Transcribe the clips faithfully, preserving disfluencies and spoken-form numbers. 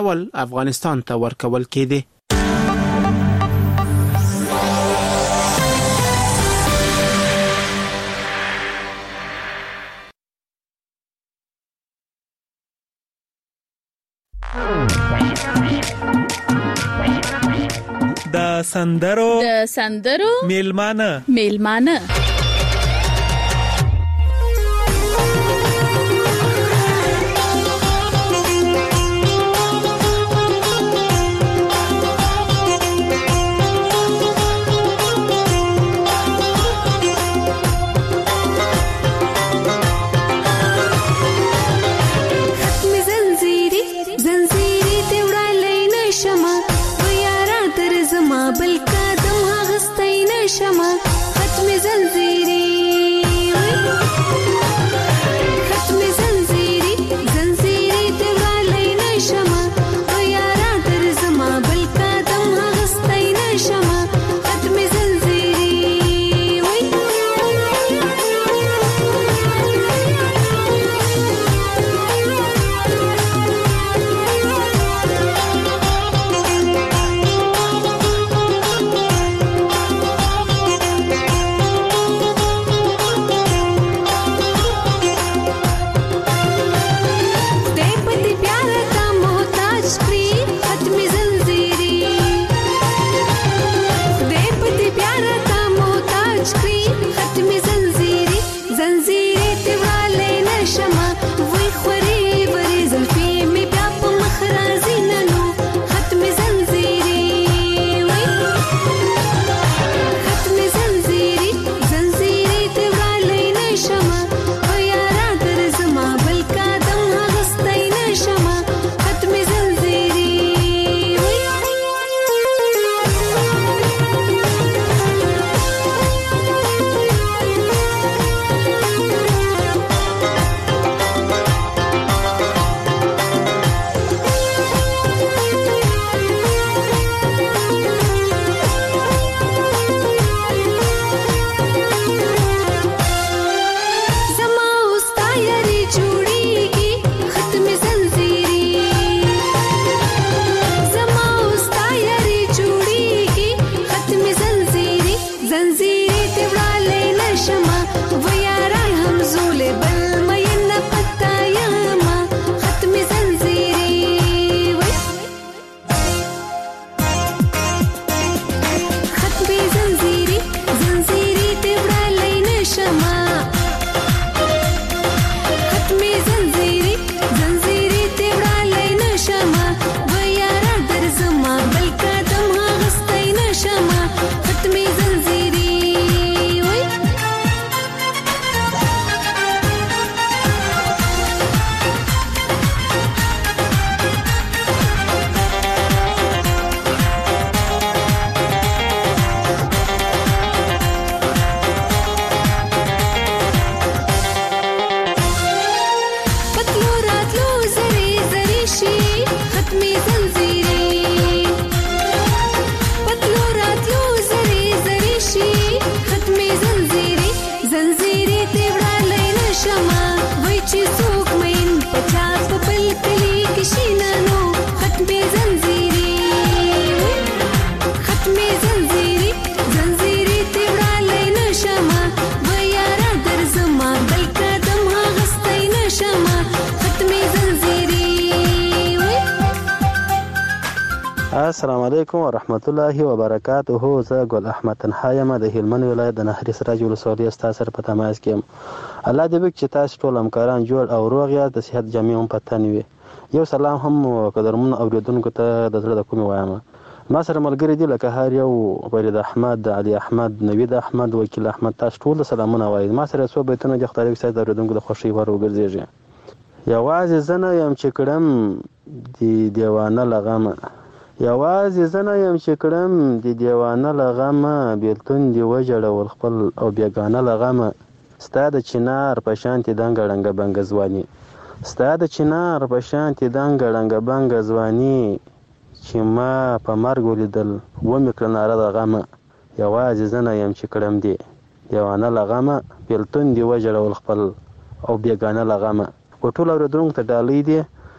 اول افغانستان ته ورکول کېدې. د سندرو د سندرو میلمانه میلمانه السلام علیکم ورحمت الله وبرکاته. زه ګل احمد تنها یم د هلمند ولایت د نهري سراج ولسوالۍ ستا سره په تماس کې یم. الله دې وکړي چې تاسو ټول همکاران جوړ او روغ یاست، د صحت جامې هم په تن وي. یو سلام هم قدرمنو اورېدونکو ته د زړه د کومې وایم. ما سره ملګري دي لکه هر یو فرید احمد، علي احمد، نوید احمد، وکیل احمد، تاسو ټول سلامونه وایي. ما سره څو بیتونه د خدای وکړي د اورېدونکو د خوښۍ ور وګرځېږي. یوازې زه نه یم چې کړم د دیوانه له غمه، یوازې زه نه یم چې کړم د دیوانه له غمه، بېلتون دې وژړول خپل او بېګانه له غمه. ستا د چنار په شانتې دنګه ړنګه بنګه ځواني، ستا د چنار په شانتې دنګه ړنګه بنګه ځواني، چې ما په مرګ ولیدل ومې کړه ناره د غمه. یوازې زه نه یم چې کړم دې دیوانه له غمه، بېلتون دې وژړول خپل او بېګانه له غمه. و ټول اورېدونکو ته ډالۍ دي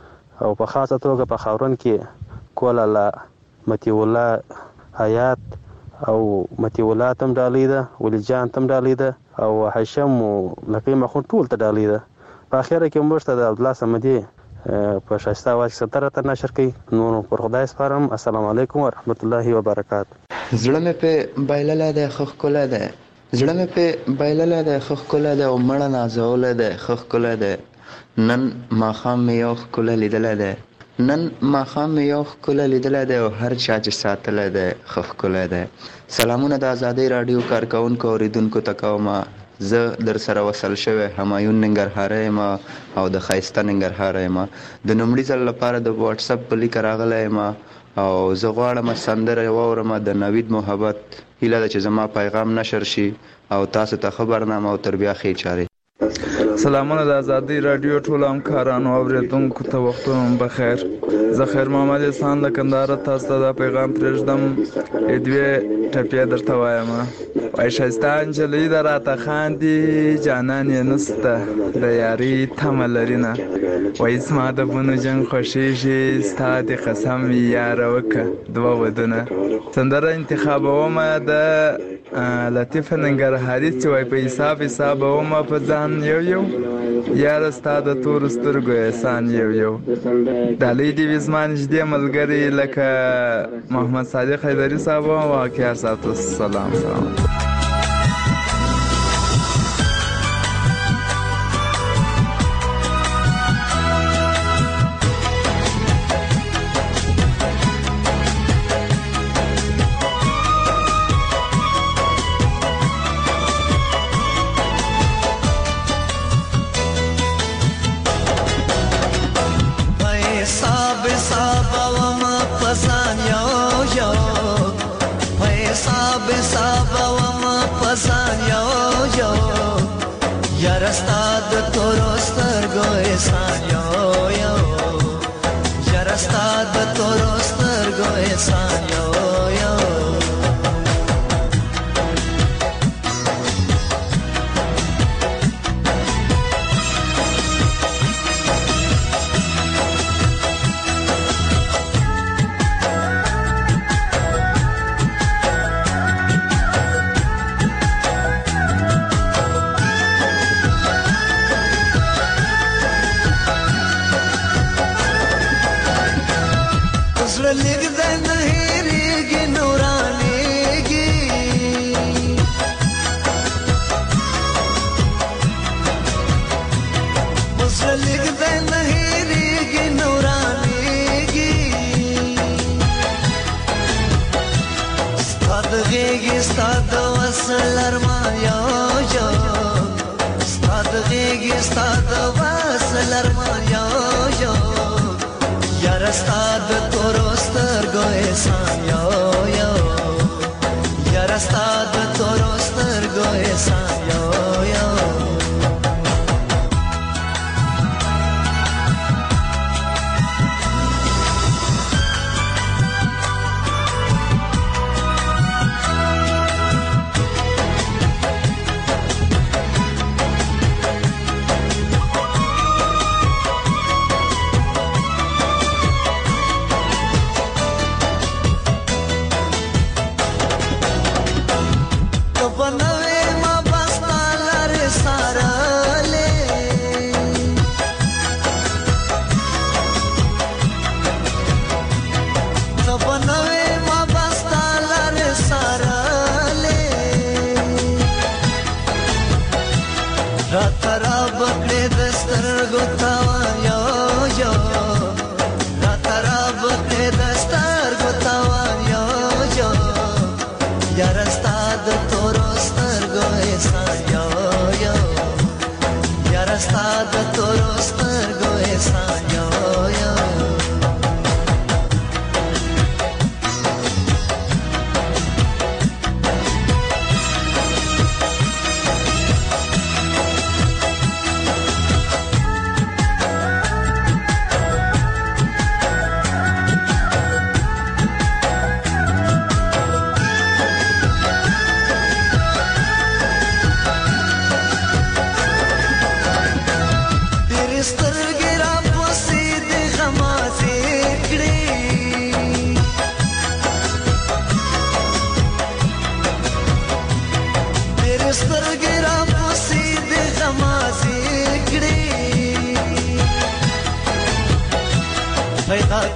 او په خاصه توګه په خاورون کې کول الله متی الله حیات او متی الله تم ډالۍ ده، ولی جان تم ډالۍ ده او هشم او لقي مخون ټول ته ډالۍ ده. په اخره کې موږ ته د عبدالله صمدي په ښایسته اواز کې سندره ته نشر کړي. نور پر خدای سپارم. السلام علیکم ورحمت الله وبرکاته. زړه مې په بایلله ده خو ښکلی ده، زړه مې په بایلله ده خو ښکلی ده او مړه نازولی ده خو ښکلی ده. نن ماښام مې یو ښکلی لیدلی ده، نن ماښام مې یو ښکلی لیدلی ده او هر چا چې ساتلی ده خو ښکلی ده. سلامونه د ازادۍ راډیو کارکوونکو اوریدونکو ته کومه. زه در سره وصل شوی همایون ننګرهاری یم او د ښایسته ننګرهاره یم. د لومړي ځل لپاره د واټساپ په لیکه راغلی یم او زه غواړم سندره واورم د نوید محبت. هیله ده چې زما پیغام نشر شي او تاسو ته ښه برنامه او تر بیا ښې چارې. سلامونه د ازادۍ راډیو ټولو همکارانو او اورېدونکو ته وختونه بخیر. زه خیر محمد احسان له کندهاره تاسو ته دا پیغام پرېږدم. دوې ټپې درته وایم. وایي ښایسته نجلۍ ده راته خاندي، جانان یې نسته د یارۍ تمه لري نه. وایي زما د بونو جنګ خوښېږي، ستا د قسم یاره وکړه دوه ودونه. سندره انتخابومه د لطیفه ننګرهاري چې وایي په حساب حسابومه په ځان یو یو، یاره ستا د تورو سترګو احسان یو یو. ډالۍ دې وي زما نږدې ملګري لکه محمد صادق حیدري صاحب او واقعه ساتو. سلام سلام.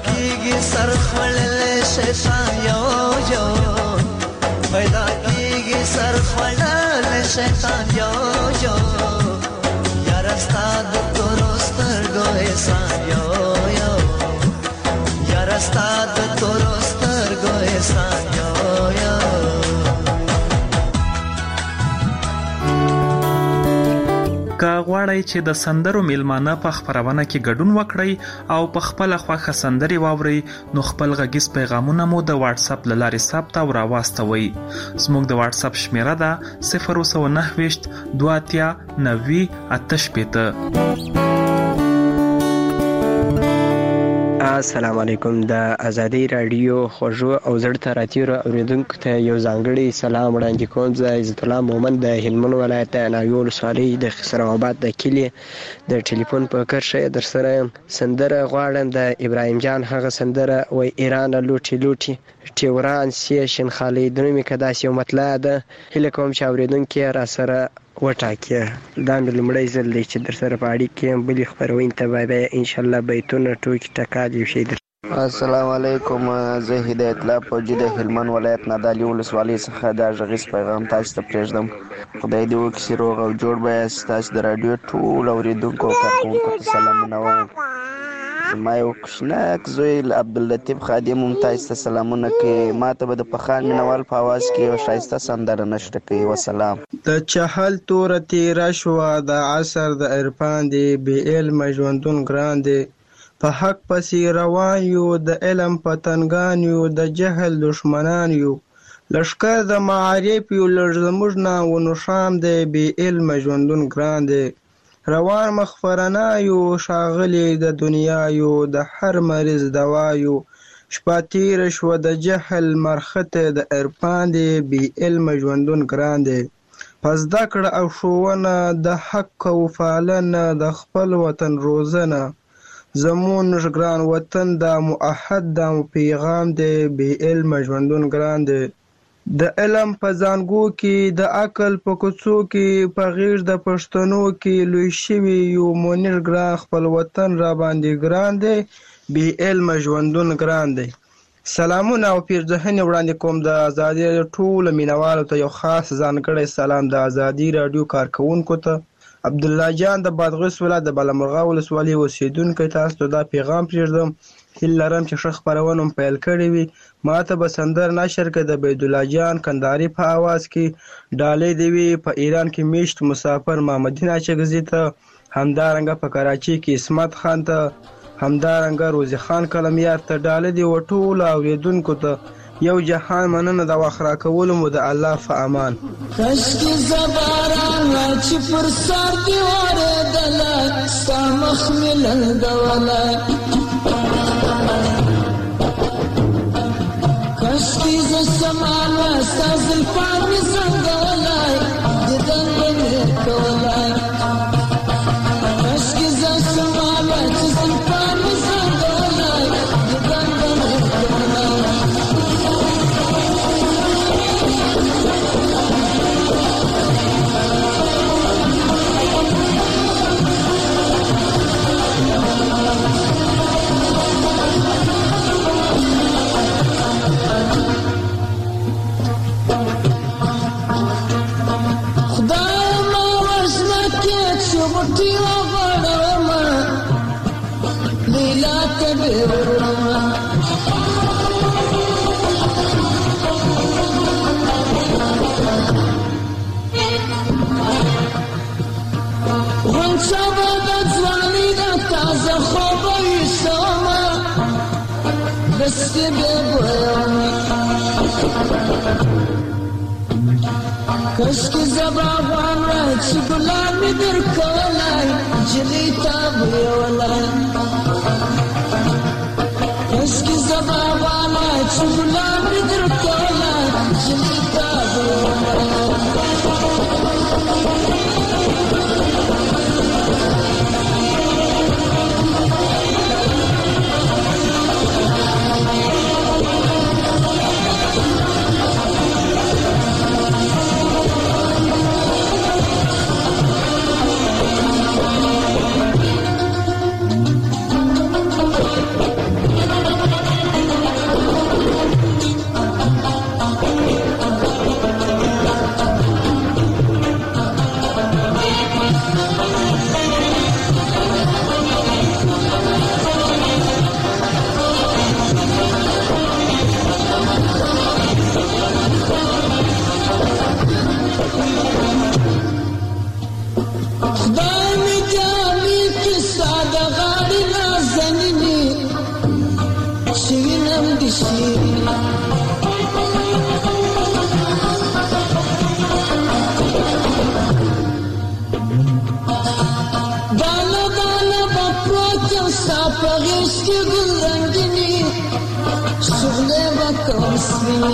کیږي سر خړل شیطان یو یو پیدا کیږي سر خړل شیطان یو یو یار استاد تورستر گو احسان یو یو یار استاد تورستر گو احسان یو یو که غواړئ چې د سندرو میلمانه په خپرونه کې ګډون وکړئ او په خپل خوښه سندرې واورئ نو خپل غږیز پیغامونه مو د واتس اپ له لارې ثبت او راواستوئ. زموږ د واتس اپ شمیره ده صفر نهه دوه اتیا نوي اته شپېته. السلام علیکم. د ازادي رادیو خوږو او زړه ته راتیرو اوریدونکو ته یو ځانګړی سلام وړاندې کوم. زه عزت الله مومند د هلمند ولایت ناویو ولسوالۍ د خسروآباد د کلي د ټلیفون په کرښه در سره یم. سندره غواړم د ابراهیم جان هغه سندره وای ایران لوټي لوټي ټیوران سی شنخالي دنومې که داسې یو مطلع ده. هیله کوم چې اوریدونکي را سره وټاکي. دا مې لومړی ځل دی چې در سره په اړیکه یم. بلې خپرونې ته به بیا انشاءالله بیتونه ټوکې ټکال یو شی در. السلام علیکم. زه هدایت الله فوجي د هلمند ولایت نادعلي ولسوالۍ څخه دا غږیز پیغام تاسو ته پرېږدم. خدای دې وکړي چې روغ او جوړ به یاست. تاسو د راډیو ټول اورېدونکو او کارکوونکو ته سلامونه وایم. زما یو کوچنک زوی عبداللطیف خادم هم تاسو ته سلامونه کوي. ما ته به د پخان مینوال په اواز کې یو ښایسته سندره نشته کوي. وسلام. د چهل توره تیره شوه د عصر د عرفان دی بې علمه ژوندون ګران دی په حق پسې روان یو د علم پتنګان یو د جهل دشمنان یو لښکر د معارف یو لږ زموږ نه ونوشام دی بې علمه ژوندون ګران دی روان مخفرنا یو ښاغلي د دنیا یو د هر مریض دوا یو شپه تیره شوه د جهل مرخته د عرفان دی بې علمه ژوندون ګران دی په زده کړه او ښوونه د حق او پالنه د خپل وطن روزنه زمون ګران وطن دا معهد دا پیغام دی بې علمه ژوندون ګران دی د علم په زانګو کې د عقل په کوڅو کې په غیږ د پښتنو کې لوی شوي یو منیر ګران خپل وطن را باندې ګران دی بې علمه ژوندون ګران دی. سلامونه او پیرزهنې وړاندې کوم د ازادي راډیو ټولو مینوالو ته یو خاص ځانګړی سلام د ازادي راډیو کارکوونکو ته. عبدالله جان د بادغیس ولایت د بالامرغه ولسوالۍ اوسېدونکی تاسو ته دا پیغام پرېږدم. هیله لرم چې ښه خپرونه مو پیل کړې وي. ما ته به سندر نشر کې د عبیدالله جان کندهاري په اواز کې ډالۍ دې وي. په ایران کې میشت مسافر محمدین اچکزي ته، همدارنګه په کراچۍ کې اسمت خان ته، همدارنګه روزي خان کلمیار ته ډالۍ دې و ټولو اورېدونکو ته. یو جهان مننه د وخت راکولو مو د الله په امان. کشکې زباران چې پر سر دې اورېدله ستا مخ مې لنډوله کشکې زه شمال وه ستا زلفان مې زنګولی دیدن به مې کولی کشکې زه شمال وه چې زلفان مې زنګولی دیدن به مې کولی کشکې زباغان را چې ګلان مې در کولی جلۍ تا بویولی کشکې زباغان را چې ګلان مې در کولی جلۍ تا بویولی غم دي شيرين دانا دانا بپروت یو ستا په غیږ کې ګل رنګیني شغلې به کوم سپینې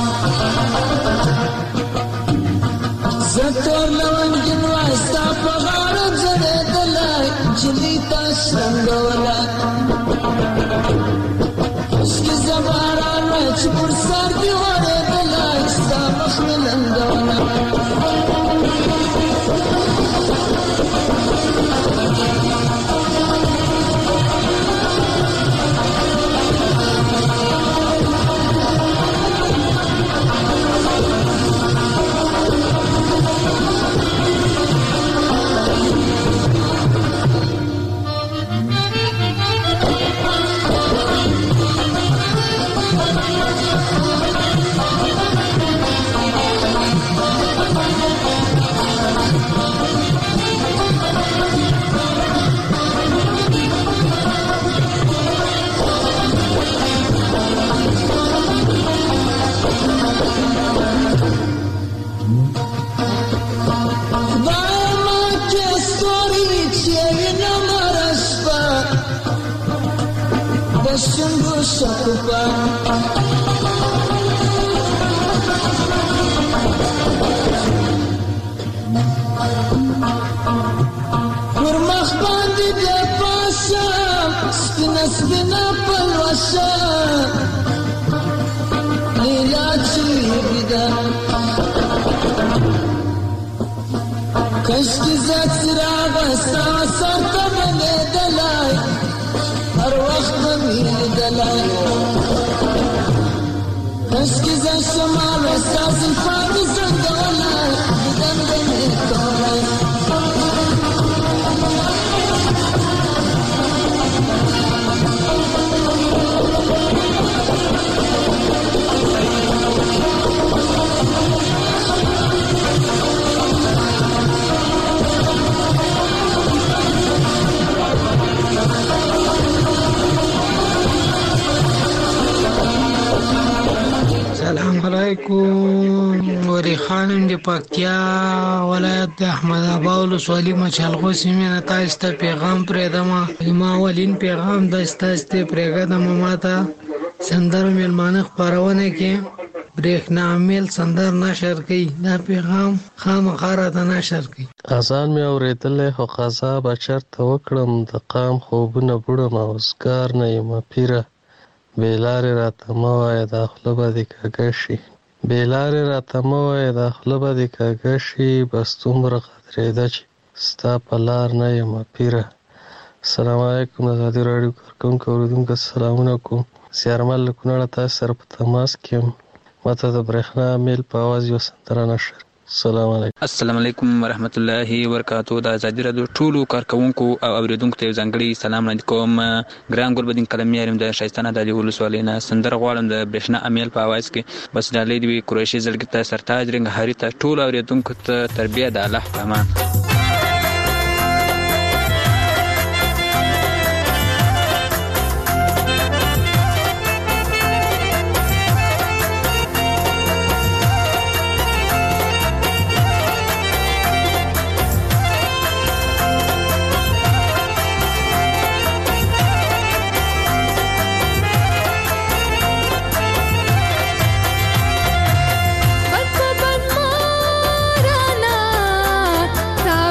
زه تور لونګین وای ستا په غاړه ځړېدلی نجلۍ تا شرنګولی کاشکې زه باران وای چې پر سر دې غوړېدلی ستا مخ مې لنګولی شنگو شکوپا پر مخ باندې د پاسه سپینه سپینه پلوشه لیلا چلیږي ده کاشکې زه څراغه ستا سر ته بلېدلی هر وخت به مې لیدلی کاشکې زه شماله ستا زلفانې زنګولی دیدن به مې کولی سلام علیکم وری خانم د پکتیا ولایت د احمد آباد ولسوالۍ مچالغو سیمې نه تاسو ته پیغام پرېږدم ما اولین پیغام د تاسو ته پرېږدم ماته سندرو میلمانه خپرونه کې برېښنا میل سندر نشر کوي دا پیغام خامخا راته نشر کوي اذان مې اورېدلی خو قضا به چېرته وکړم د قام خوبونه بوړم اوزګار نه یم پیره بې لارې راته مه وایه دا خوله به دې کږه شي بې لارې راته مه وایه دا خوله به دې کږه شي بس دومره قدرېده چې ستا په لار نه یم پیره السلام علیکم د ازادي راډیو کارکوونکو اورېدونکو سلامونه کوم زیارمل له کونړه تاسو سره په تماس کې یم ماته د برېښنا میل په اواز یو سندره نشر السلام علیکم السلام علیکم ورحمت الله وبرکاتو د ازادي راډیو ټولو کارکوونکو او اوریدونکو ته ځانګړي سلام وړاندې کوم ګران ګلبدین قلمي یم د شایستانه د ولسوالۍ نه سندره غواړم د برېښنا امیل په اواز کې بس ډالۍ دی قریشي زړګي ته سرتاج رنګ هری ته ټولو اوریدونکو ته تربیه د الله په امان تا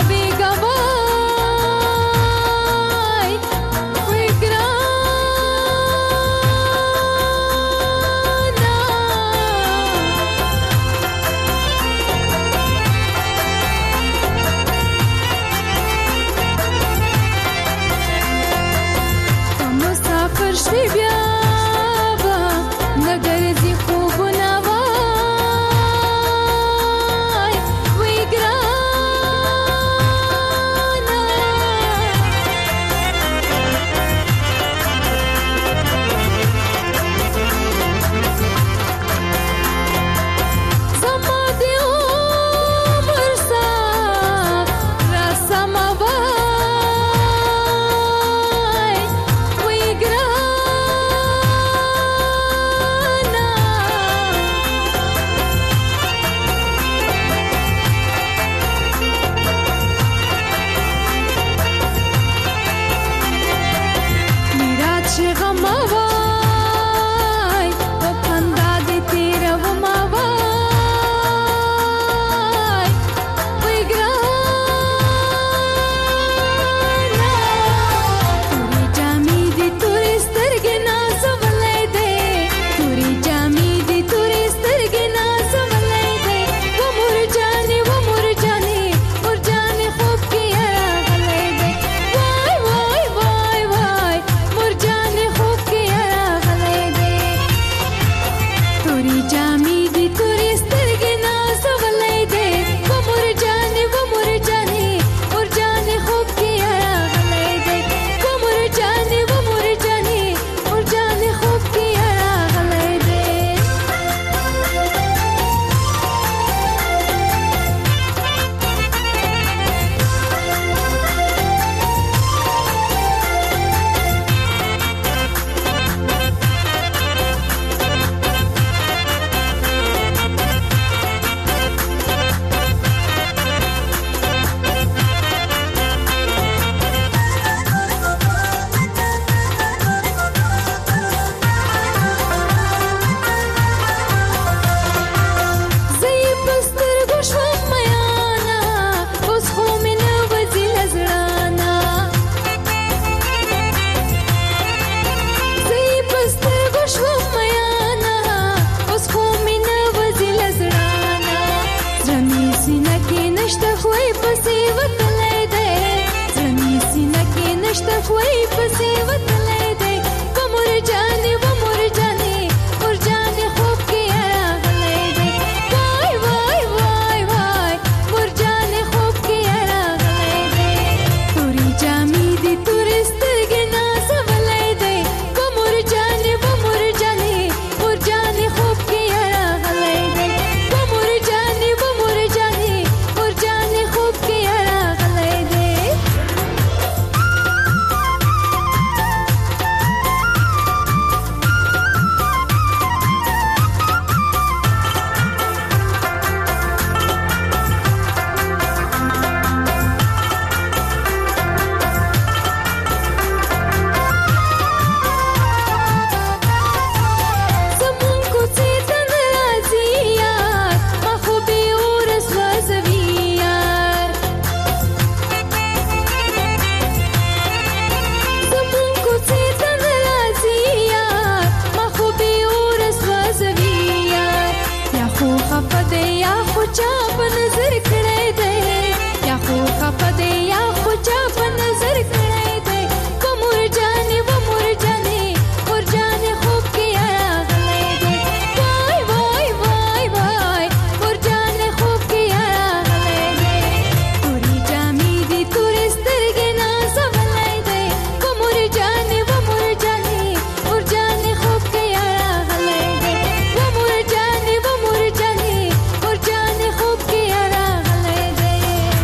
چا په نظر کړی دی یا خو خفه دی یا خو چا په نظر کړی دی و مور جانې و مور جانې مور جانې خوب کې راغلی دی وای وای وای وای مور جانې خوب کې راغلی دی تورې جامې دي تورې سترګې نازولی دی و مور جانې و مور جانې مور جانې خوب کې راغلی دی و مور جانې و مور جانې مور جانې خوب کې راغلی دی.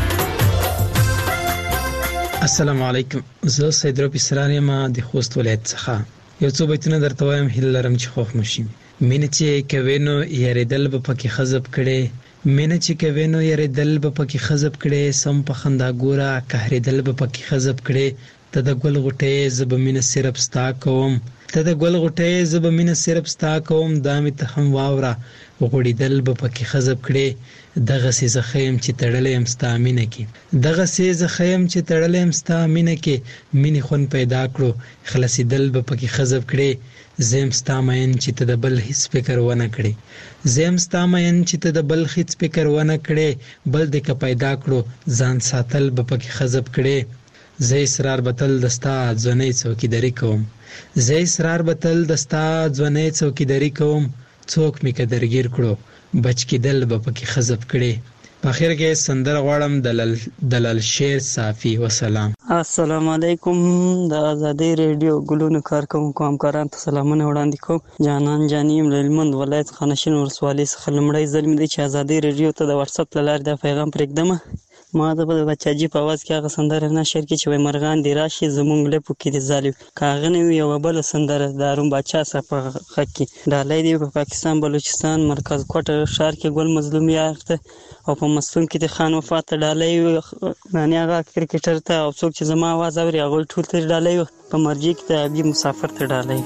السلام علیکم. زه سید ربی سرار یم د خوست ولایت څخه. یو څو بیتونه درته وایم، هیله لرم چې خوښ مو شي. مینه چې کوې نو یارېدل به پکې خزب کړې، مینه چې کوې نو یارېدل به پکې خزب کړې، سم په خندا ګوره قهرېدل به پکې خزب کړې. ته د ګل غوټۍ زه به مینه صرف ستا کوم، ته د ګل غوټۍ زه به مینه صرف ستا کوم، دا مې ته هم واوره غوړېدل به پکې خزب کړې. دغسې زه ښه یم چې تړلی یم ستا مینه کې، دغسې زه ښه یم چې تړلی یم ستا مینه کې، مینې خوند پیدا کړو خلاصېدل به پکې خزب کړې. زه یم ستا مین چې ته د بل هېڅ فکر ونه کړې، زه یم ستا مین چې ته د بل هېڅ فکر ونه کړې، بل دې که پیدا کړو ځان ساتل به پکې خزب کړې. زه اصرار به تل د ستا ځوانۍ څوکیداري کوم، زه اصرار به تل د ستا ځوانۍ څوکیداري کوم، څوک مې که درګیر کړو بچ کېدل به پکې خزب کړې. په اخر کې سندره غواړم د لال شیر صافي. وسلام. السلام علیکم. د ازادۍ ریډیو ګلونو کارکوونکو همکارانو ته سلامونه وړاندې کوم. جانان جاني یم له هلمند ولایت خانشین ولسوالۍ څخه. لومړی ځل مې دی چې ازادۍ ریډیو ته د واتساپ له لارې دا پیغام پرېږدم. ما د بچاجي په اواز کې هغه سندره نشر کړي چې وایي مرغان دې راشي زموږ لپو کې دې ځالي، که هغه نه وي یوه بله سندره د هارون باچا صاحب په غږ کې. ډالۍ دی په پاکستان بلوچستان مرکز کوټه ښار کې ګل مظلوم یار ته، او په مستون کې د خان وفا ته ډالۍ وي، یعنې هغه کرکټر ته، او څوک چې زما اواز اوري هغوی ټول ته ډالۍ وي. په مرجې کې د حبیب مسافر ته ډالۍ.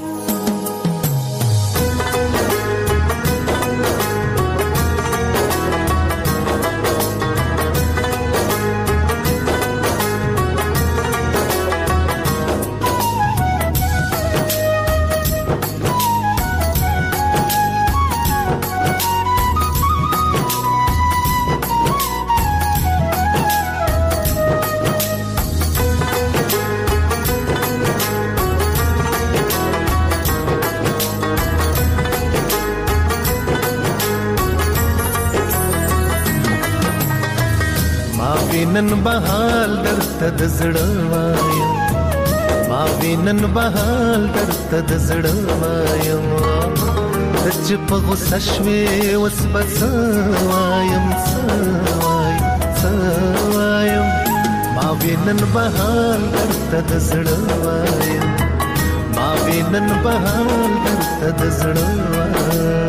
نن بهال درته د زړه وایم، ما وینن بهال درته د زړه وایم، ته چې په غوسه شوې اوس به څه وایم څه وایم څه وایم، ما وینن بهال درته د زړه وایم، ما وینن بهال درته د زړه وایم.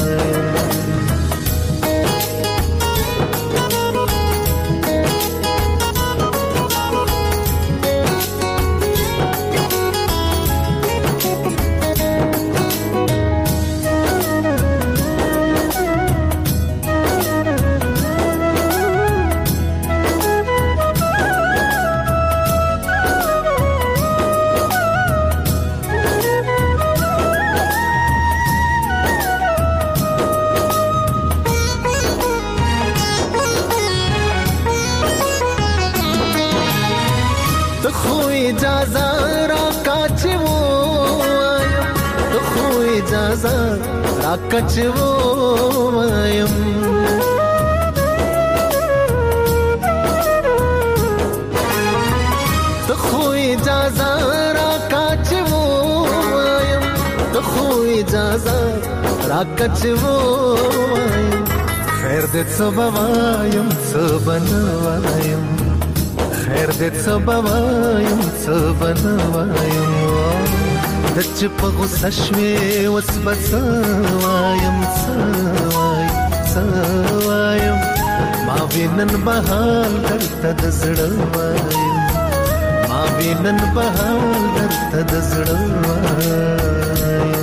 کچو وایم ته خو اجازه را کچو وایم ته خو اجازه را کچو وایم خیر دې څه بوایم څه بنوایم خیر دې څه بوایم څه بنوایم د چې په غوسه شوې اوس به څه وایم څه وایم څه وایم ما وینن بهال درته د زړه وایم ما وینن بهال درته د زړه وایم.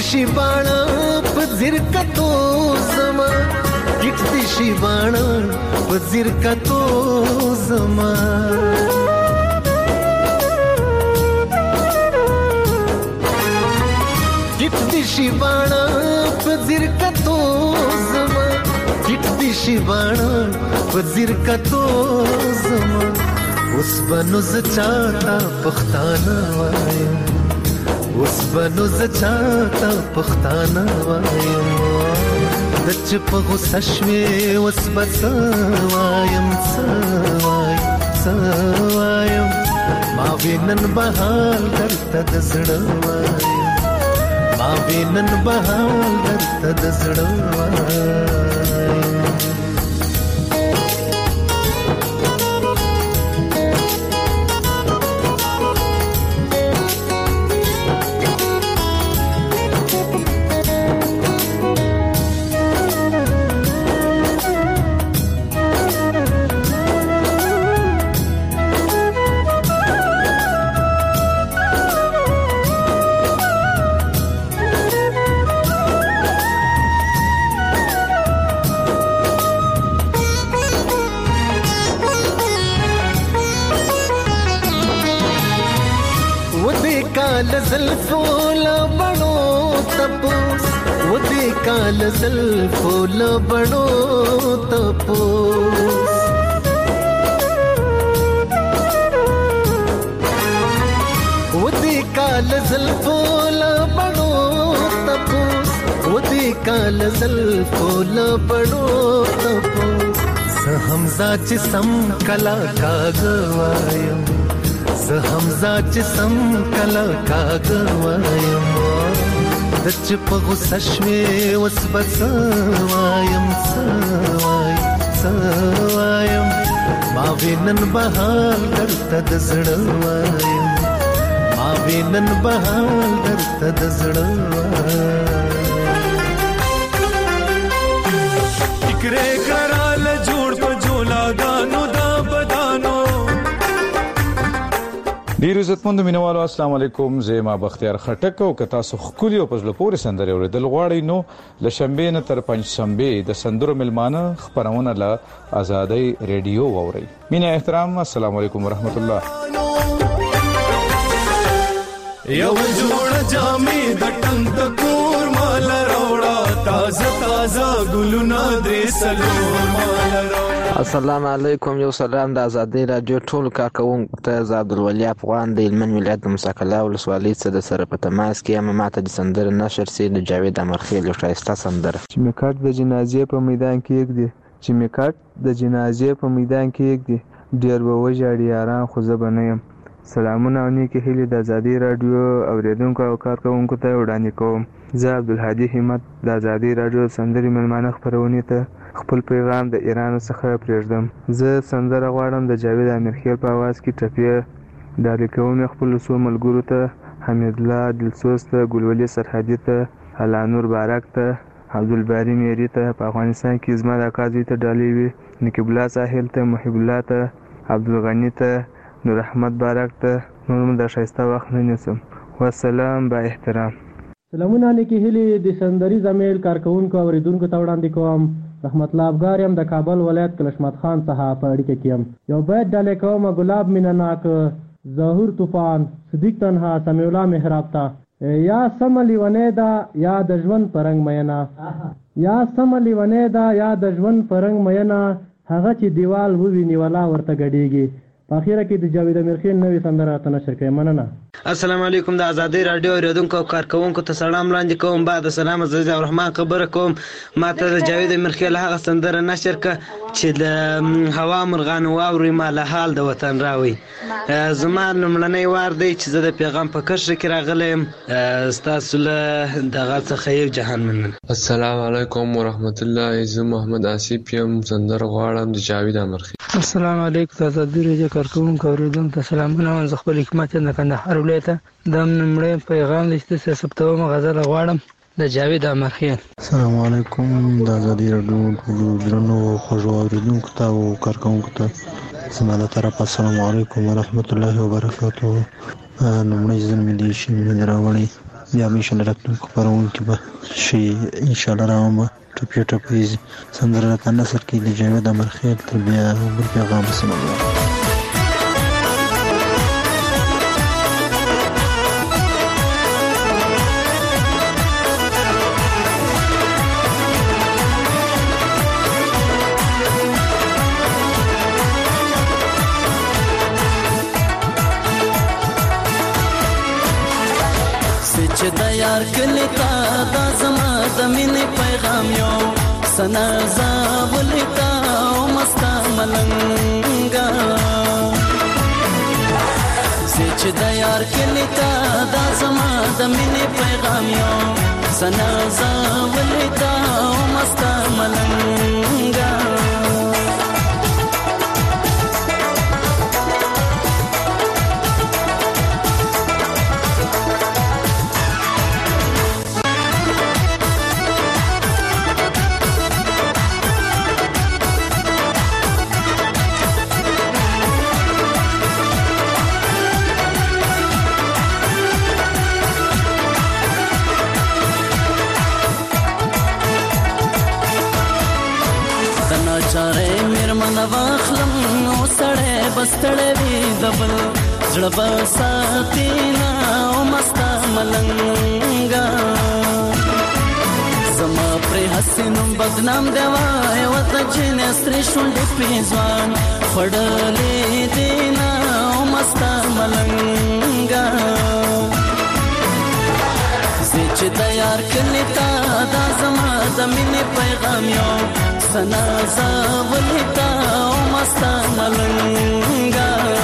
شي باڼه په ځیر کتو زما ټیټ دې شي باڼه په ځیر کتو زما ټیټ دې شي باڼه په ځیر کتو زما ټیټ دې شي باڼه په ځیر کتو زما اوس بنو ز چاته پښتانه وایم اوس بنو ز چاته پښتانه وایم د چې په غوسه شوې اوس به څه وایم څه وایم څه وایم ما وینن بهال درته د زړه وایم ما وینن بهال درته د زړه وایم زلفو لبړو تپوس و دې کال زلفو لبړو تپوس و دې کال زلفو لبړو تپوس و دې کال زلفو لبړو تپوس زه همزه چې سم کلا کاغوایم زه همزه چې سم کله کاږه وایم د چې په غوسه شوې اوس به څه وایم څه وایم څه وایم ما وینن بهال درته د زړه وایم ما وینن بهال درته د زړه وایم ټکرې کراله جوړ په جولاګانو دا بدانو ډیر عزتمند مینوالو السلام علیکم زما بختیار خټک او که تاسو خولي او پزله پورې سندره اوریدل غواړئ نو ل شنبه نه تر پنځ شنبه د سندرو ملمانه خبرونه له آزادۍ ریډیو ووري مینه احترام السلام علیکم ورحمت الله یو جوړ جامې د ټنګ کور مال راوړا تازه تازه ګلونه درې سلو مال راوړا السلام علیکم یو سلام د آزادۍ رادیو ټول کارکونکو ته زه عبدالولي افغان د هلمند ولایت د موسی قلعه ولسوالۍ څخه د سره په تماس کې یم ماته د سندرې نشر سي د جاوید امرخیل یو ښایسته سندره چې مې کټ د جنازې په میدان کې یږدي چې مې کټ د جنازې په میدان کې یږدي ډېر به وژاړي یاران خو زه به نه یم سلامونه او نیکې هیلې د آزادۍ راډیو اورېدونکو او کارکوونکو ته وړاندې کوم زه عبدالهادي همت د آزادۍ راډیو سندرې مېلمانه خپرونې ته خپل پیغام د ایران څخه پرېږدم زه سندره غواړم د جاوید امیرخیل په اواز کې ټپې ډالۍ کوم خپلو څو ملګرو ته حمیدالله دلسوز ته ګلولي سرحدي ته الله نور بارک ته عبدالباري میري ته په افغانستان کې زما د اکا زوی ته ډالۍ وي نقیب الله ساحل ته محب الله ته عبدالغني ته نور احمد بارک ته نور م د ښایسته وخت نه نیسم والسلام با احترام سلامونه نیکې هیلې د سندریز امیل کارکوونکو اوریدونکو ته وړاندې کوم رحمت الله افګار یم د کابل ولایت کلشمت خان څخه په اړیکه کې یم یو بیت ډالۍ کوم ګلاب مینه ناک ظهور طوفان صدیق تنها سمیع الله محراب ته یا سم لیونې ده یا د ژوند پرنګ مینا یا سم لیونې ده یا د ژوند پرنګ مینا هغه چې دیوال وویني ولا ورته ګډیږي په اخیره کې د جاوید امیرخیل نوې سندره راته نشر کړئ مننه السلام علیکم د آزادۍ راډیو اوریدونکو او کارکوونکو ته سلام وړاندې کوم بعد سلام عزیز الرحمن خبره کوم ماته د جاوید امیرخیل هغه سندره نشر کړه چې د هوا مرغانو واوري ما له حال د وطن راوي زما لومړنی وار دی چې زه د پیغام په کرښه کې راغلی یم ستاسو له دغه څخه یو جهان مننه السلام علیکم ورحمت الله زه محمد آصف یم سندره غواړم د جاوید امیرخیل السلام علیکم د آزادۍ راډیو کارکوونکو اوریدونکو ته سلامونه وایم زه خپل حکمت یم د کندهار ولایت د لومړی پیغام دی چې ثبتوم غزل غواړم د جاوید امیرخیل السلام علیکم د آزادۍ راډیو ټولو درنو خوږو اوریدونکو ته او کارکوونکو ته زما له طرفه السلام علیکم ورحمت الله وبرکاته لومړی ځل مې دې شي مې راوړی بیا به انشاءالله راتلونکو خپرونکو به شي انشاءالله راوم به ټپي ټپي سندره راته نثر کې د جاوید امرخیل تر بیا بل پیغام بسم الله. چې د یار کلی تا دا زما د مینې پیغام یو سنا زاولی تا او مستا ملنګا چې د یار کلی تا دا زما د مینې پیغام یو سنا زاولی تا او مستا ملنګا چاره میرمن واخلم نو سړی بستړی وي دبل زړه به ساتي نه او مستا ملنګا زما پرې هسې نوم بدنام دی وای ورته چې نسترې شونډې پرې ځوان خوړلې دي نه او مستا ملنګا زه چې د یار کلي تا دا زما د مینې پیغام یو سنا زاولی تا او مستا ملنګا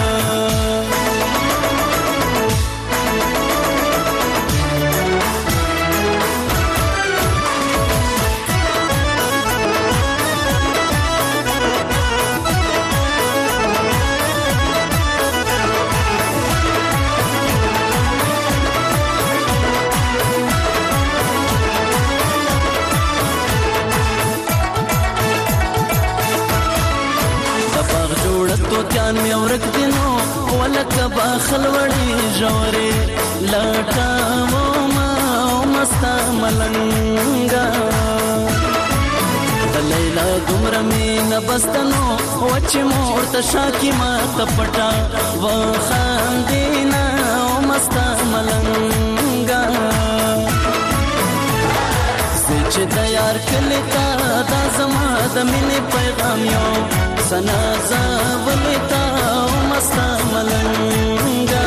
توتیان می ورک دینو ولکه باخل وړي جوړې لټاو ما مستا ملنګا د لیلا دومره مینه بستنو وچ مور ته شاکی ما تپټا و خاندینا مستا ملنګا چې د یار کلی تا دا زما د مینې پیغام یو سنا زاولی تا او مستا ملنګا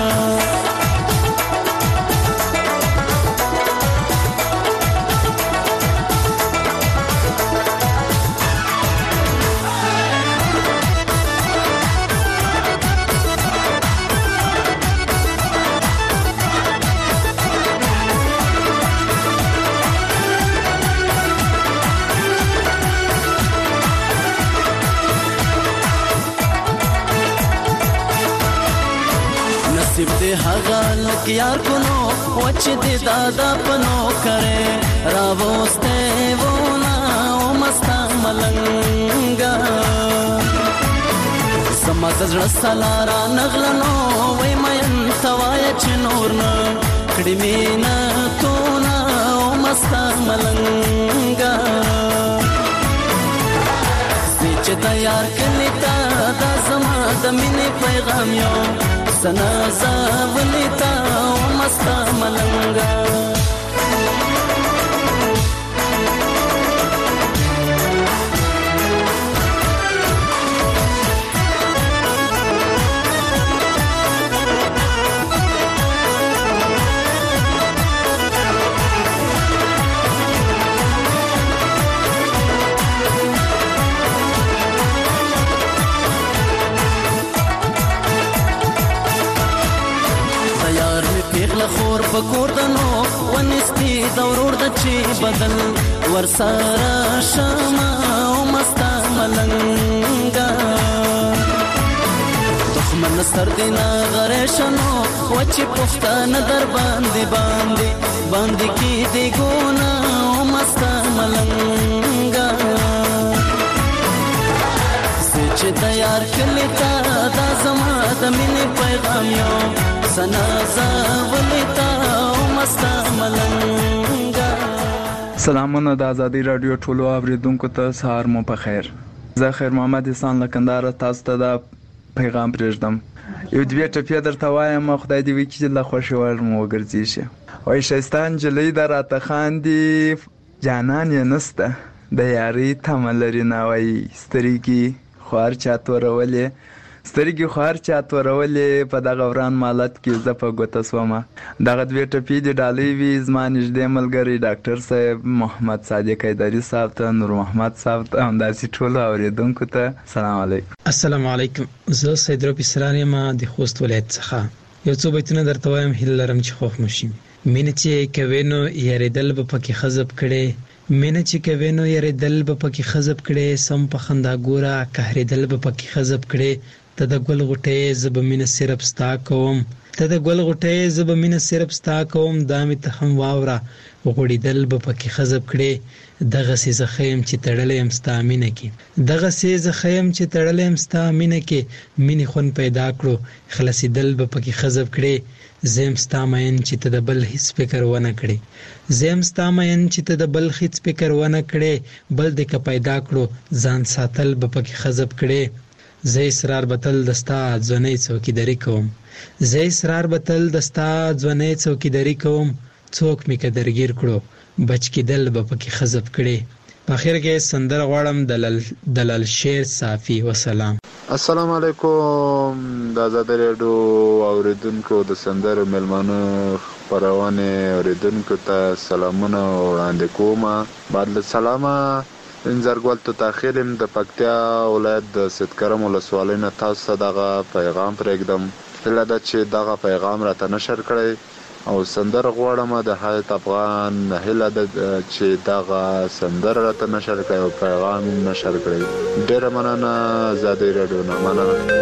نصیب دې هغه لک یار کونو وچ دې دادا پنو کرے راوسته ونا او مستا ملنګا سما زړه سلارا نغلنو وای مې توای چې نور نه کړي مینا تو نا او مستا ملنګا چې دا یار کلی تا دا زما د مینې پیغام یو سنا زاولی تا او مستا ملنګا خور پکور دنو ونستی دورور د چی بدل ورسارا شما او مستا ملنګا دښمن سر دینا غریشنو وچی پښتن در باندې باندې باندې کی دی ګونا او مستا ملنګا چې د یار کلی تا دا زما د مینې پیغام یو سنا زاولی تا او مستا ملنګا. سلامونه د ازادي رادیو ټولو اوریدونکو ته، سهار مو په خیر. زه خیر محمد احسان له کندهار تاسو ته دا پیغام پرېږدم. یو دوې ټپې درته وایم، خدای دې وکړي چې له خوښې وړ مو وګرځېږي. وایي ښایسته نجلۍ ده راته خاندي، جانان یې نسته، د یارۍ تمه لري نه. وایي سترګې خو هر چا تورولې، سترګې خو هر چا تورولې، په دغه وران مالت کې زه په ګوته سومه. دغه دوې ټپې دې ډالۍ وي زما نږدې ملګری ډاکټر صاحب، محمد صادق حیدري صاحب ته، نور محمد صاحب ته، همداسې ټولو اورېدونکو ته سلام علیکم. السلام علیکم. زه سید رب اسرار یم د خوست ولایت څخه. یو څو بیتونه درته وایم، هیله لرم چې خوښ مو شي. مینه چې کوې نو یارېدل به پکې خزب کړې، مینه چې کوې نو یارېدل به پکې خزب کړې، سم په خندا ګوره قهرېدل به پکې خزب کړې. ته د ګل غوټۍ زه به مینه صرف ستا کوم، ته د ګل غوټۍ زه به مینه صرف ستا کوم، دا مې ته هم واوره غوړېدل به پکې خزب کړې. دغسې زه ښه یم چې تړلی یم ستا مینه کې، دغسې زه ښه یم چې تړلی یم ستا مینه کې، مینې خوند پیدا کړو خلاصېدل به پکې خزب کړې. زه یم ستا مین چې ته د بل هېڅ فکر ونه کړې، زه یم ستا مین چې ته د بل هېڅ فکر ونه کړې، بل دې که پیدا کړو ځان ساتل به پکې خزب کړې. زه اصرار به تل د ستا ځوانۍ څوکیداري کوم، زه اصرار به تل د ستا ځوانۍ څوکیداري کوم، څوک مې که درګیر کړو بچ کېدل به پکې خزب کړې. په اخر کې سندره غواړم د لال شیر صافي. وسلام. السلام علیکم. د ازادي رادیو اوریدونکو د سندرو میلمانو خپرونې اوریدونکو ته سلامونه وړاندې کوم. بعد له سلامه انزرګل ته تاخیرم د پکتیا ولایت د سیدکرم ولسوالۍ نه تاسو ته دغه پیغام پرېږدم. هیله ده چې دغه پیغام راته نشر کړئ او سندره غواړم د حیات افغان، هیله ده چې دغه سندره راته نشر کړئ او پیغام نشر کړئ. ډېره مننه. ازادي رادیو نه مننه.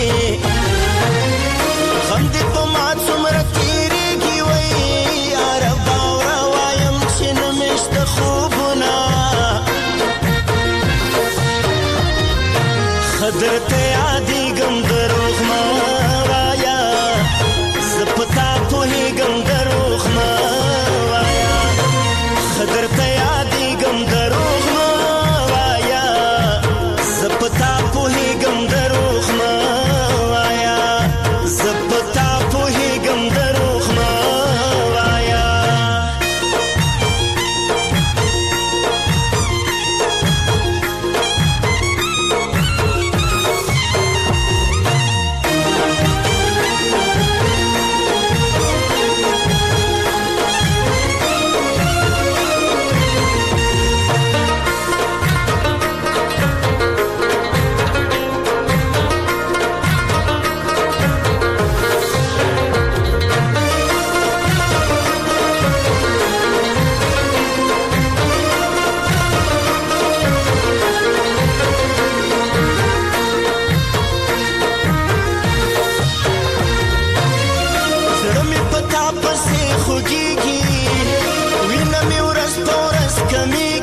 غم دې په ما څومره تېرېږي وایي یاره پسې خوږیږي وینه مې ورځ په ورځ کمیږي